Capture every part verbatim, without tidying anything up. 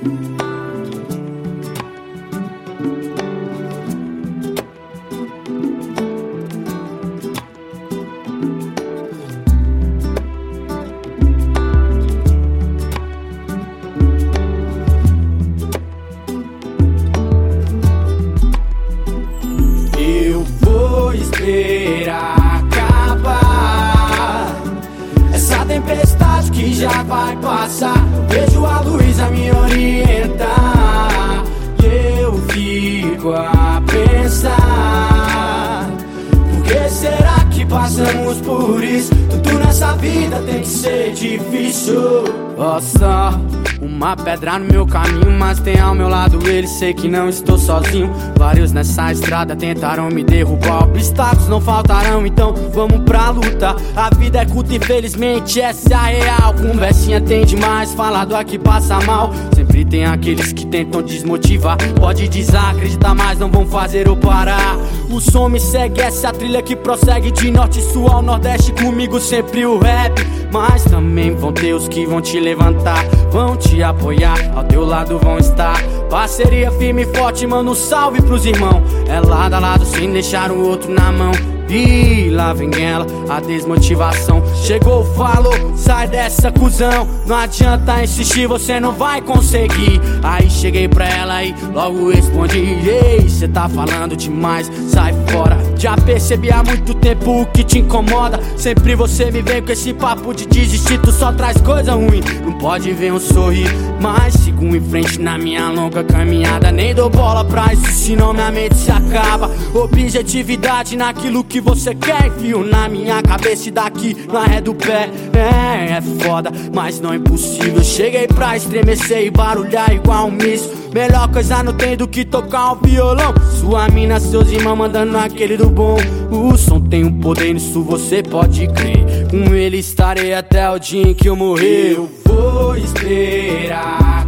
Esperar acabar essa tempestade que já vai passar. Vejo a luz a me orientar e eu fico a pensar: por que será que passamos por isso? Tudo nessa vida tem que ser difícil. Nossa, uma pedra no meu caminho, mas tem ao meu lado ele, sei que não estou sozinho. Vários nessa estrada tentaram me derrubar, obstáculos não faltarão, então vamos pra luta. A vida é curta, infelizmente, essa é a real. Conversinha tem demais, falado aqui passa mal. Sempre tem aqueles que tentam desmotivar. Pode desacreditar, mas não vão fazer eu parar. O som me segue, essa é a trilha que prossegue de norte sul ao nordeste, comigo sempre o rap. Mas também vão ter os que vão te levantar, vão te apoiar, ao teu lado vão estar. Parceria firme e forte, manda um salve pros irmãos. É lado a lado sem deixar o outro na mão. E lá vem ela, a desmotivação. Chegou, falou, sai dessa cuzão. Não adianta insistir, você não vai conseguir. Aí cheguei pra ela e logo respondi: ei, cê tá falando demais, sai fora. Já percebi há muito tempo o que te incomoda. Sempre você me vem com esse papo de desistir, tu só traz coisa ruim. Não pode ver um sorrir, mas sigo em frente na minha longa caminhada. Nem dou bola pra isso, senão minha mente se acaba. Objetividade naquilo que você quer, enfio na minha cabeça e daqui na ré do pé. É, é foda, mas não é impossível. Cheguei pra estremecer e barulhar igual um míssil. Melhor coisa não tem do que tocar um violão. Sua mina, seus irmãos mandando aquele do bom. O som tem um poder, nisso você pode crer. Com ele estarei até o dia em que eu morrer. Eu vou esperar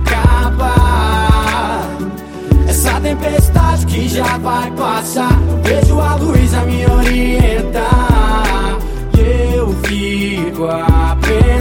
acabar essa tempestade que já vai passar. Vejo a luz a me orientar e eu fico a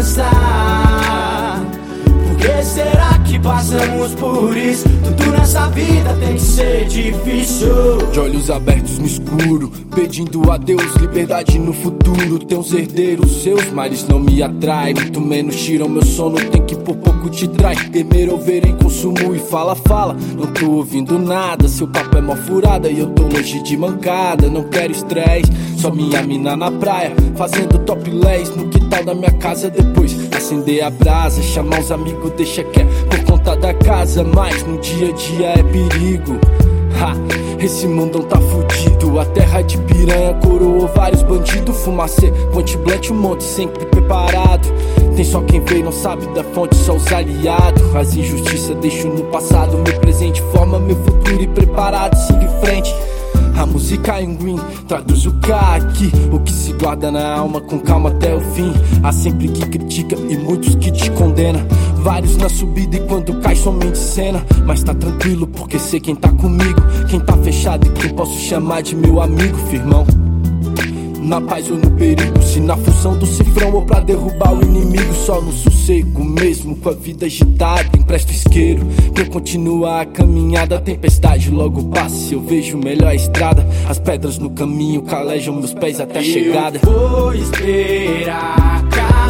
pensar: por que será que passamos por isso? Tudo nessa vida tem que ser difícil. De olhos abertos no escuro, pedindo a Deus liberdade no futuro. Tem uns herdeiros, seus mares não me atraem, muito menos tiram meu sono, tem que por pouco te trai. Temer ou ver em consumo e fala, fala, não tô ouvindo nada. Seu papo é mó furada e eu tô longe de mancada. Não quero estresse, só minha mina na praia, fazendo topless no quintal da minha casa. Depois acender a brasa, chamar os amigos, deixa que é por conta da casa. Mas no dia a dia é perigo. Ha, esse mundão tá fudido. A terra de piranha coroou vários bandidos. Fumacê, ponte blanche, um monte sempre preparado. Tem só quem vê e não sabe da fonte, só os aliados. As injustiças deixo no passado, meu presente forma meu futuro e preparado, siga em frente. A música em green traduz o K aqui, o que se guarda na alma com calma até o fim. Há sempre que critica e muitos que te condenam. Vários na subida e quando cai somente cena. Mas tá tranquilo porque sei quem tá comigo, quem tá fechado e quem posso chamar de meu amigo, firmão. Na paz ou no perigo, se na função do cifrão ou pra derrubar o inimigo. Só no sossego mesmo, com a vida agitada, empresto isqueiro pra eu continuar a caminhada. A tempestade logo passa, eu vejo melhor a estrada. As pedras no caminho calejam meus pés até a chegada. Eu vou esperar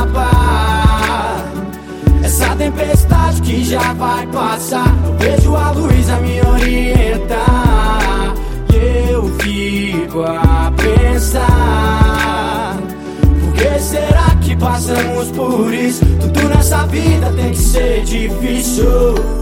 acabar essa tempestade que já vai passar. Vejo a luz a me orientar e eu fico a pensar: por que será que passamos por isso? Tudo nessa vida tem que ser difícil.